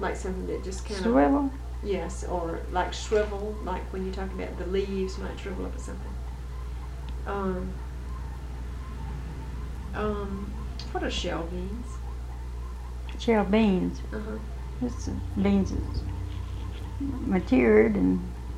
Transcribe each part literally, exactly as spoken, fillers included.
Like something that just kind of... Swivel? Yes, or like shrivel, like when you talk about the leaves might shrivel up or something. Um, um, what are shell beans? Shell beans. Uh-huh. It's the beans that's matured and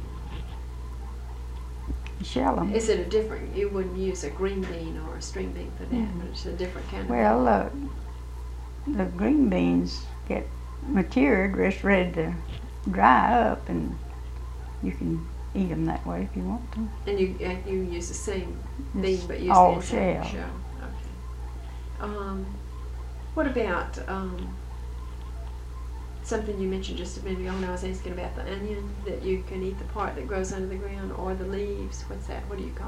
you shell them. Is it a different, you wouldn't use a green bean or a string bean for that, Mm. but it's a different kind of... Well, uh, the green beans get matured, just ready to dry up, and you can eat them that way if you want to. And you uh, you use the same bean, It's but use all the inside shell. shell. Okay. Um, what about um, something you mentioned just a minute ago when I was asking about the onion, that you can eat the part that grows under the ground, or the leaves? What's that? What do you call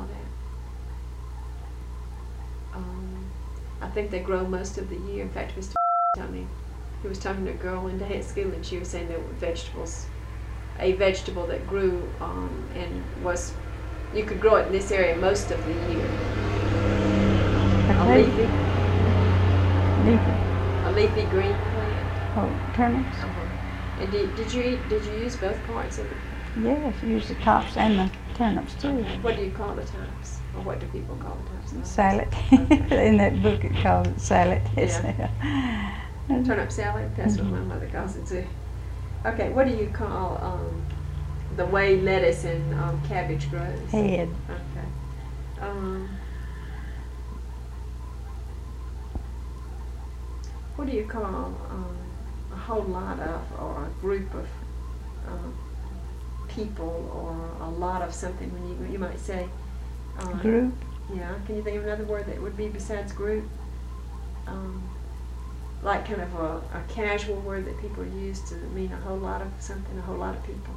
that? Um, I think they grow most of the year. In fact, Mister told me, he was talking to a girl one day at school, and she was saying there were vegetables, a vegetable that grew um, and was, you could grow it in this area most of the year. A Okay. leafy, Leafy. a leafy green plant. Oh, turnips? Uh-huh. And did, did you eat, did you use both parts of it? Yes, use the tops and the turnips too. What do you call the tops? Or what do people call the tops? Salad. Okay. In that book it calls it salad. Yeah. Turnip salad, that's what my Mhm. mother calls it too. Okay, what do you call um, the way lettuce and um, cabbage grows? Head. Okay. Um, what do you call um, a whole lot of, or a group of um, people, or a lot of something? When you you might say um, Group. Yeah. Can you think of another word that would be besides group? Um, like kind of a, a casual word that people use to mean a whole lot of something, a whole lot of people.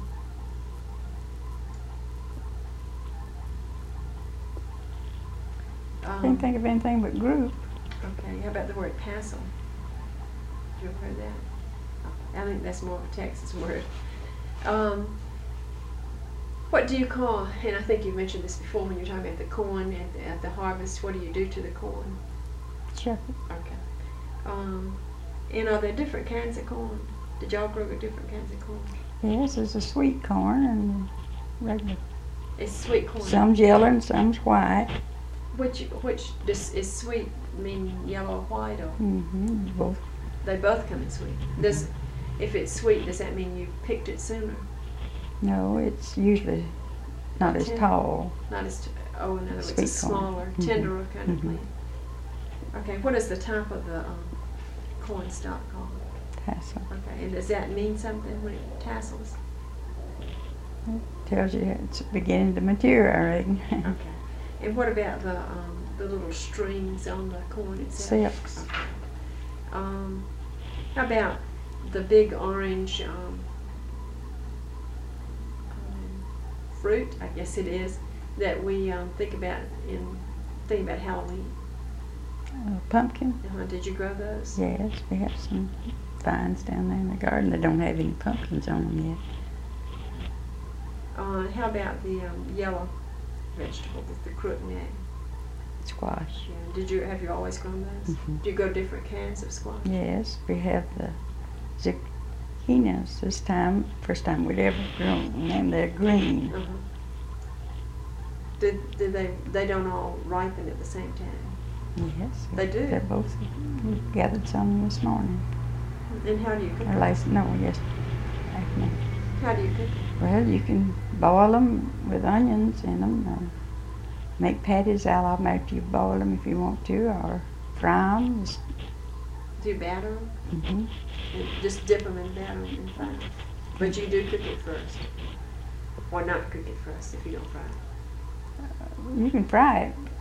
Um, Can't think of anything but group. Okay, how about the word passel? Have you ever heard that? I think that's more of a Texas word. Um, what do you call, and I think you mentioned this before when you were talking about the corn at the, at the harvest, what do you do to the corn? Chuck it. Okay. Um, and are there different kinds of corn? Did y'all grow different kinds of corn? Yes, there's a sweet corn and regular. It's sweet corn. Some's yellow and some's white. Which which does, is sweet mean yellow or white, or Mm-hmm. Both. they both come in sweet? Does if it's sweet, does that mean you picked it sooner? No, it's usually not as Tender. tall. Not as t- oh, in other words, Sweet a corn. smaller, Mhm. tenderer kind of Mhm. plant. Okay, what is the top of the um, corn stalk called? Tassel. Okay, and does that mean something when it tassels? Tells you it's beginning to mature, I reckon. Okay. And what about the um, the little strings on the corn itself? Silks. Okay. Um, how about the big orange um, um, fruit? I guess it is that we um, think about in think about Halloween. Uh, pumpkin. Uh-huh. Did you grow those? Yes, we have some vines down there in the garden that don't have any pumpkins on them yet. Uh, how about the um, yellow vegetable with the crookneck? Squash. Yeah. Did you have you always grown those? Mhm. Do you grow different kinds of squash? Yes, we have the zucchinis this time. First time we'd ever grown them, and they're green. Uh-huh. Did did they they don't all ripen at the same time? Yes. They do. They're both. We gathered some this morning. And how do you cook Or them? last, no, yes, afternoon. How do you cook them? Well, you can boil them with onions in them, or make patties out of them after you boil them if you want to, or fry them. Do you batter them? Mm-hmm. And just dip them in batter and fry them. But you do cook it first, or not cook it first if you don't fry it. You can fry it